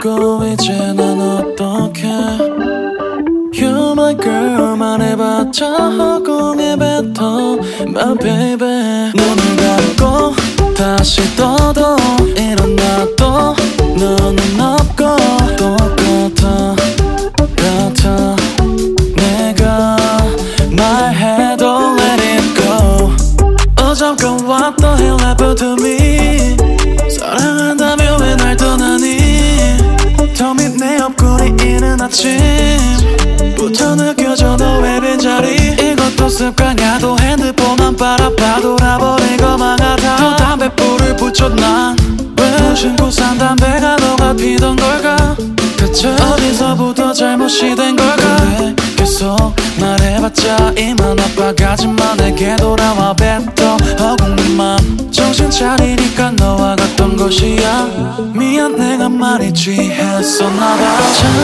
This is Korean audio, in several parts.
없고 이제 난 어떡해. You're my girl 말해봤자 허공에 뱉어 My baby. 눈을 감고 다시 떠도 일어나도 너는 없고 똑같아 같아. 내가 말해도 let it go. 잠깐 what the hell happened to me. 사랑한다며 왜 날 떠나니. Tell me 내 옆구리 이른 아침부터 느껴져 너의 빈자리. 이것도 습관이야. 또 핸드폰만 바라봐 돌아버린 것만 같아. 또 담배불을 붙여 난 왜 무심코 산 담배가 너가 피던 걸까. 대체 어디서부터 잘못이 된 걸까. 근데 계속 말해봤자 이만 아파가지만 내게 돌아와 뱉어 허공는 맘. 정신 차리니까 너와 같던 것이야. 미안 내가 많이 취했었나봐.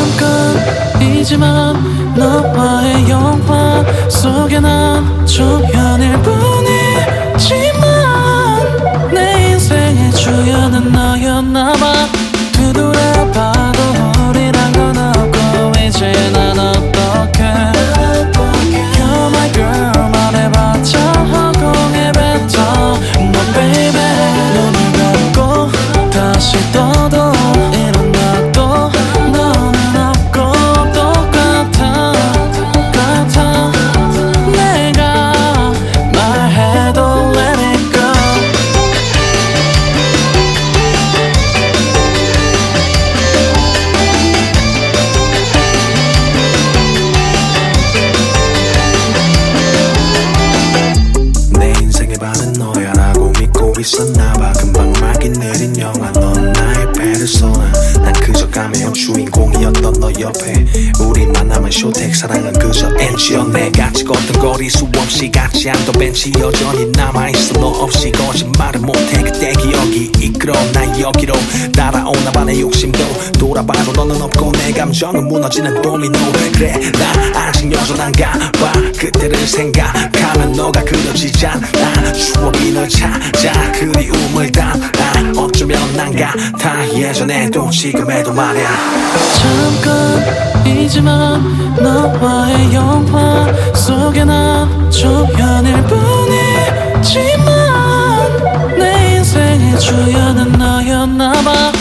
잠깐이지만 너와의 영화 속에 난 조연일 뿐이지만 내 인생의 주연은 너였나봐. 뒤돌아봐도 우리란 건 없고 이제 난 어떡해. You're my girl 말해봤자 허공에 뱉어 My baby. 눈을 감고 다시 떠도 일어나도 너는 없고 똑같아 같아. 내가 말해도 let it go. 내 인생의 반은 너야라고 믿고 있었나봐. 금방 막이 내린 영화 넌 나의 페르소나. 난 그저 감의 주인공이었던 너 옆에. 우리 만남은 쇼텍 사랑은 그저 NG여. 내가 찍었던 거리 수없이 같이 앉던 벤치 여전히 남아있어. 너 없이 거짓말을 못해. 그때 기억이 이끌어 날 여기로 따라오나봐. 내 욕심도 돌아봐도 너는 없고 내 감정은 무너지는 도미노. 그래 나 아직 여전한가 봐. 그때를 생각하면 너가 그려지잖아. 추억이 널 찾아 그리움을 담아. 어쩌면 난 같아 예전에도 지금에도 말야. 잠깐이지만 너와의 영화 속에 난 조연일 뿐이지만 내 인생의 주연은 너였나봐.